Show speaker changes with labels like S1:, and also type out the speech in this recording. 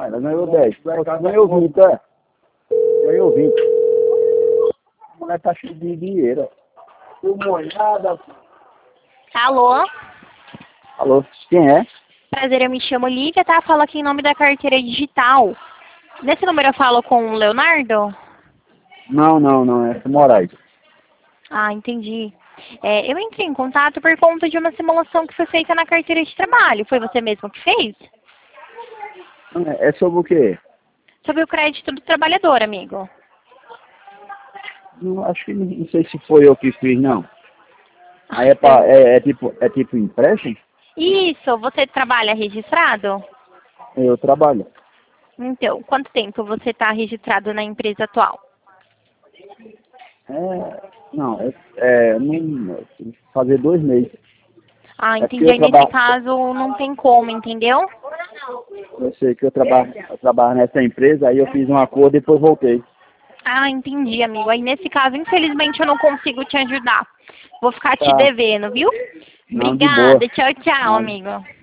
S1: Ela ganhou 10. Ganhou 20, é? Ganhou 20. A mulher tá cheia de dinheiro. Deu uma olhada.
S2: Alô?
S1: Alô, quem é?
S2: Prazer, eu me chamo Lívia, tá? Falo aqui em nome da carteira digital. Nesse número eu falo com o Leonardo?
S1: Não, é Moraes.
S2: Ah, entendi. Eu entrei em contato por conta de uma simulação que foi feita na carteira de trabalho. Foi você mesmo que fez?
S1: É sobre o quê?
S2: Sobre o crédito do trabalhador, amigo.
S1: Não, acho que não sei se foi eu que fiz, não. Aí é tipo empréstimo?
S2: Isso, você trabalha registrado?
S1: Eu trabalho.
S2: Então, quanto tempo você está registrado na empresa atual?
S1: Fazer 2 meses.
S2: Ah,
S1: É porque
S2: entendi. Aí nesse caso não tem como, entendeu?
S1: eu sei que eu trabalho nessa empresa, aí eu fiz um acordo e depois voltei.
S2: Ah, entendi, amigo. Aí nesse caso, infelizmente, eu não consigo te ajudar. Vou ficar te
S1: Tá.
S2: devendo, viu?
S1: Não, de boa.
S2: Obrigada. Tchau, tchau,
S1: Nada.
S2: amigo.